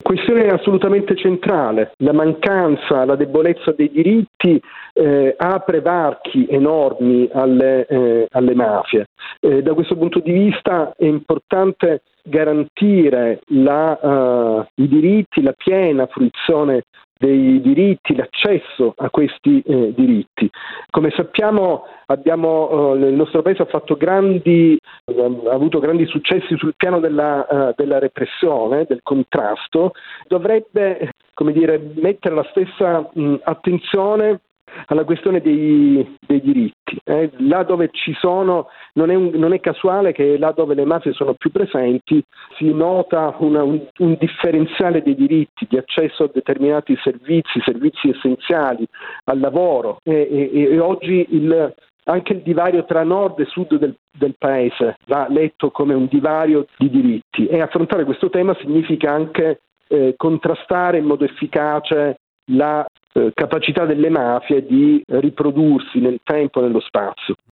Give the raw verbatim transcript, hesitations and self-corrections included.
questione assolutamente centrale. La mancanza, la debolezza dei diritti eh, apre varchi enormi alle, eh, alle mafie. Eh, da questo punto di vista è importante garantire la, uh, i diritti, la piena fruizione dei diritti, l'accesso a questi eh, diritti. Come sappiamo abbiamo, eh, il nostro paese ha fatto grandi, ha avuto grandi successi sul piano della, uh, della repressione, del contrasto, dovrebbe, come dire, mettere la stessa mh, attenzione alla questione dei, dei diritti. Eh, là dove ci sono, non è, un, non è casuale che là dove le mafie sono più presenti si nota una, un, un differenziale dei diritti, di accesso a determinati servizi, servizi essenziali, al lavoro e, e, e oggi il, anche il divario tra nord e sud del, del paese va letto come un divario di diritti, e affrontare questo tema significa anche eh, contrastare in modo efficace la eh, capacità delle mafie di riprodursi nel tempo e nello spazio.